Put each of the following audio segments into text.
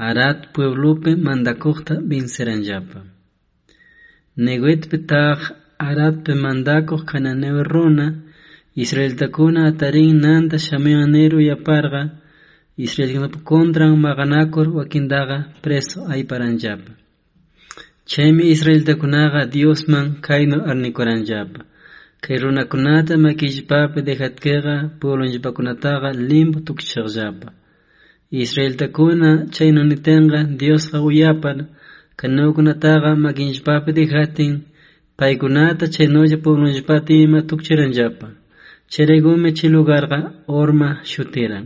Arad pueblope mandakuqta venceranllapa. Neguetpe taq Aradpe mandakuq kananeo runa Israeltakuna atarin nanta shamianeru yaparga Israelkunapi contran maqanakur wakindaqa preso ayparanllapa. Chaymi Israeltakunaqa Diosman kaynu arnikuranllapa. Kay runakunata makillpapi dejatkiqa pueblollapakunataqa limpu tukchaqllapa. Israeltakuna chaynu nitinqa Diosqa uyapar kanukunataqa makillpapi dejatin paykunata chaynulla pueblollapati ima tukchiranllapa. Chayraykumi chay lugarqa Horma shutiran.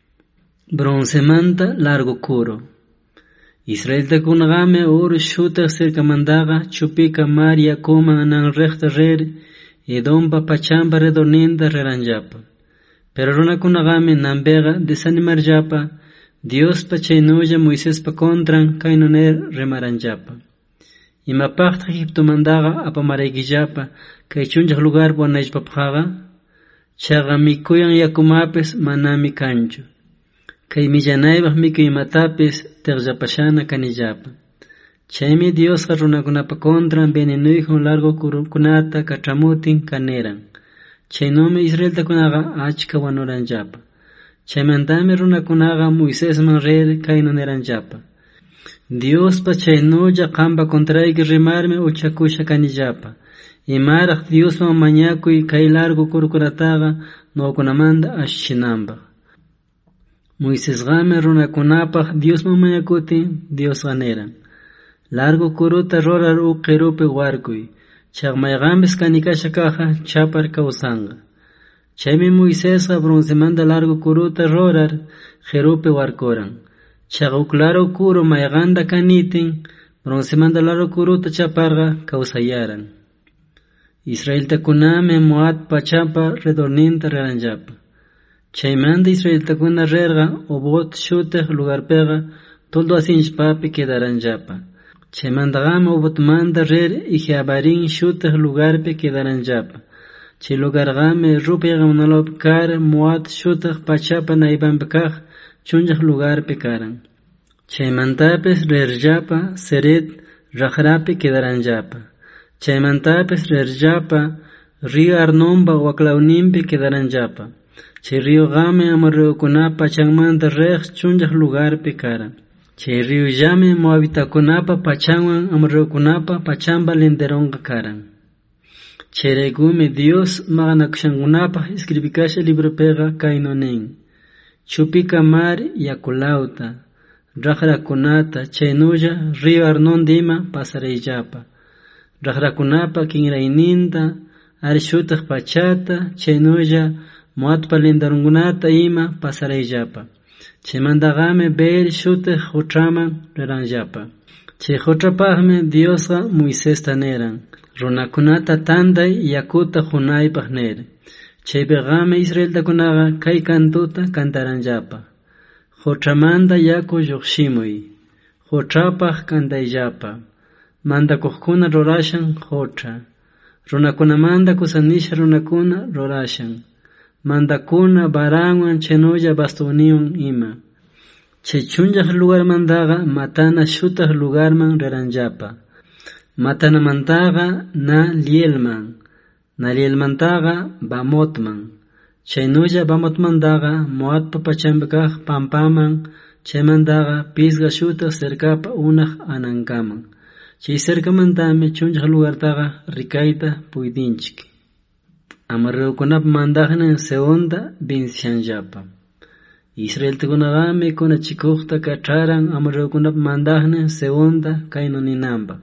Bronzemanta largo kuro. Israeltakunaqami oro shutiq cercamantaqa chupika mar yakuman anan riqta rir Edompa pachanpa redorninta riranllapa. Pero runakunaqami nampiqa desanimarllapa Diospa chaynulla Moisespa contran kaynu nir rimaranllapa. Imapaqta Egiptomantaqa apamaraykillapa kay chunllaq lugarpa wanayllapapaqqa chaqa mikuyan yakumapis manami kanchu. Kay millanaypaq mikuy imatapis tiqllapashana kanillapa. Chaymi Diosqa runakunapa contran venenuyjun largo kurukunata kach'amutin kaniran. Chaynumi Israeltakunaqa achka wanuranllapa. Chaymantami runakunaqa Moisesman rir kaynu niranllapa. Diospa chaynulla qampa contrayki rimarmi uchakusha kanillapa. Imaraq Diosman mañakuy kay largo kurukunataqa ñawkunamanta ashishinanpaq. Moisesqami runakunapaq Diosman mañakutin Diosqa niran: largo kuruta rurar uk qirupi warkuy, chaq mayqanpis kanikasha kaqa chapar kawsanqa. Chaymi Moisesqa bronzemanta largo kuruta rurar qirupi warkuran. Chaq uk largo kuru mayqanta kanitin bronzemanta largo kuruta chaparqa kawsayaran. Israeltakunami Moab pachapa redorninta riranllapa. Chaymanta Israeltakuna rirqa Obot shutiq lugarpiqa toldo asinllpapi quedaranllapa. Chaymantaqami Obotmanta rir Ijeabarim shutiq lugarpi quedaranllapa. Chay lugarqami rupayqa kar Moab shutiq pachapa naypanpi kaq chunllaq lugarpi karan. Chaymantapis rirllapa Seret raqrapi quedaranllapa. Chaymantapis rirllapa río Arnonpa waklawninpi quedaranllapa. Chay ríoqami amorreukunapa pachanmanta riq chunllaq lugarpi karan. Chay ríollami Moabitakunapa pachanwan amorreukunapa pachanpa linderonqa karan. Chayraykumi Dios maqanakushankunapaq escribikasha libropiqa kaynu nin: chupika mar yakulawta, raqrakunata chaynulla río Arnondima pasarayllapa. Raqrakunapa kinrayninta, ari shutiq pachata, chaynulla Moabpa lindaronkunata ima pasarayllapa. Chaymantaqami Beer shutiq quch'aman riranllapa. Chay quch'apaqmi Diosqa Moisesta niran: runakunata tantay yakuta qunaypaq nir. Chaypiqami Israeltakunaqa kay cantuta cantaranllapa: quch'amanta yaku lluqshimuy, quch'apaq cantayllapa, mantakuqkuna rurashan quch'a, runakunamanta kusanisha runakuna rurashan, mantakuna baranwan chaynulla bastuniwan ima. Chay chunllaq lugarmantaqa Matana shutiq lugarman riranllapa. Matanamantaqa Nalielman, Nalielmantaqa Bamotman, chaynulla Bamotmantaqa Moabpa pachanpi kaq pampaman, chaymantaqa Pisga shutiq cercapa unaq anankaman. Chay cercamantami chunllaq lugartaqa rikayta puytinchik. Amorreukunapa mandaqnin Sehonta vencishanllapa. Israeltakunaqami kunachikuqta kach'aran amorreukunapa mandaqnin Sehonta kaynu ninanpaq: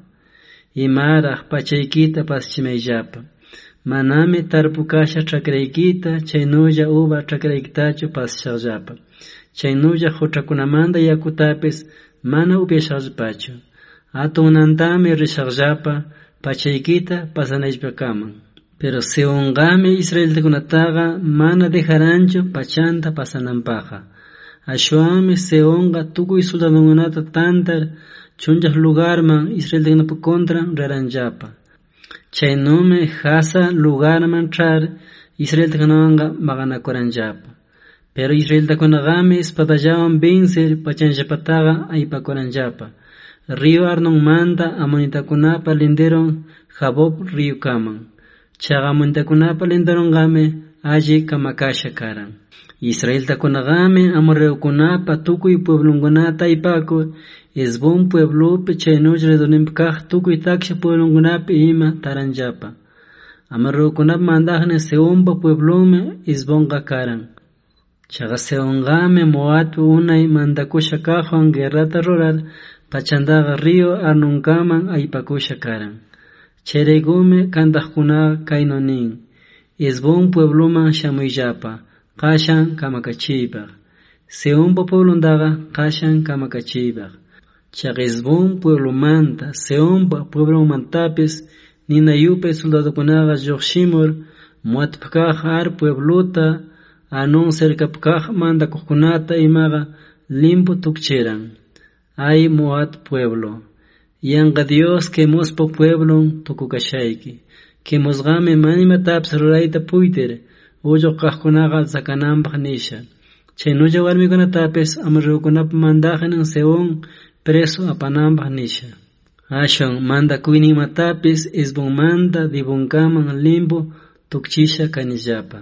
imaraq pachaykita paschimayllapa. Manami tarpukasha ch'akraykita chaynulla uva ch'akraykitachu pasashaqllapa. Chaynulla quch'akunamanta yakutapis mana upyashaqllapachu. Atunantami rishaqllapa pachaykita pasanayllapakaman. Pero Sehonqami Israeltakunataqa mana dejaranchu pachanta pasananpaqa. Ashwanmi Sehonqa tukuy soldadunkunata tantar chunllaq lugarman Israeltakunapa contran riranllapa. Chaynumi Hasa lugarman ch'ar Israeltakunawanqa maqanakuranllapa. Pero Israeltakunaqami espadallawan vencer pachanllapataqa aypakuranllapa. Río Arnonmanta amonitakunapa linderon Jabob ríokaman. Chaqa amonitakunapa linderonqami alli kamakasha karan. Israeltakunaqami amorreukunapa tukuy pueblonkunata aypakur Hezbon pueblopi chaynulla redonimpi kaq tukuy taksha pueblonkunapi ima taranllapa. Amorreukunapa mandaqnin Sehonpa pueblomi Hezbonqa karan. Chaqa Sehonqami Moab unay mandakusha kaqwan guerrata rurar pachantaqa río Arnonkaman aypakusha karan. Chayraykumi kantaqkunaqa kaynu nin: Hezbon puebloman shamuyllapa, qashan kamakachiypaq. Sehonpa pueblontaqa qashan kamakachiypaq. Chaqa Hezbon pueblomanta Sehonpa pueblomantapis nina yupay soldadokunaqa lluqshimur Moabpi kaq Ar pueblota Arnon cercapi kaq mandakuqkunata imaqa limpu tukchiran. Ay Moab pueblo, yanqa Dios Quemospa pueblon tukukashayki. Quemosqami manimatapis rurayta puytir ulluq kaqkunaqa sakananpaq nisha. Chaynulla warmikunatapis amorreukunapa mandaqnin Sehon preso apananpaq nisha. Ashwan mandakuyninmatapis Hezbonmanta Dibonkaman limpu tukchisha kanillapa.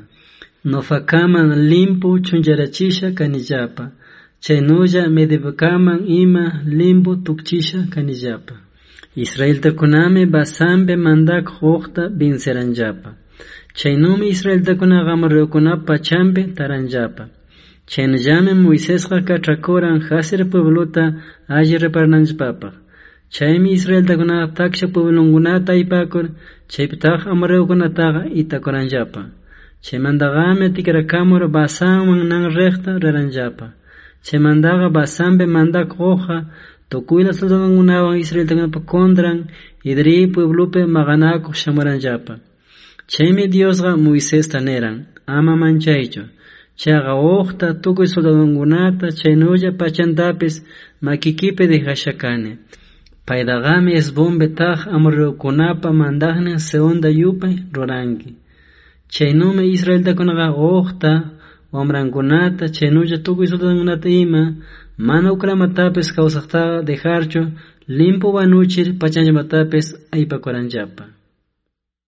Nofakaman limpu chunjarachisha kanillapa. Chaynulla Medebkaman ima limpu tukchisha kanillapa. Israeltakunami Basanpi mandakuq uqta venceranllapa. Chaynumi Israeltakunaqa amorreukunapa pachanpi taranllapa. Chaynullami Moisesqa kach'akuran Jazer pueblota alli reparananllapapaq. Chaymi Israeltakunaqa taksha pueblonkunata aypakur chaypitaq amorreukunataqa itakuranllapa. Chaymantaqami tikrakamur Basanman nan riqta riranllapa. Chaymantaqa Basanpi mandakuq uqqa tukuyla soldadonkunawan Israeltakunapa contran Edrei pueblopi maqanakuq shamuranllapa. Chaymi Diosqa Moisesta niran: ama manchaychu. Chaqa uqta tukuy soldadonkunata chaynulla pachantapis makikipi dejasha kani. Paydaqami Hezbonpi taq amorreukunapa mandaqnin Sehonta yupay ruranki. Chaynumi Israeltakunaqa uqta, wamrankunata chaynulla tukuy soldadonkunata ima mana uklamatapis kawsaqtaqa dejarchu limpu wanuchir pachanllamatapis aypakuranllapa.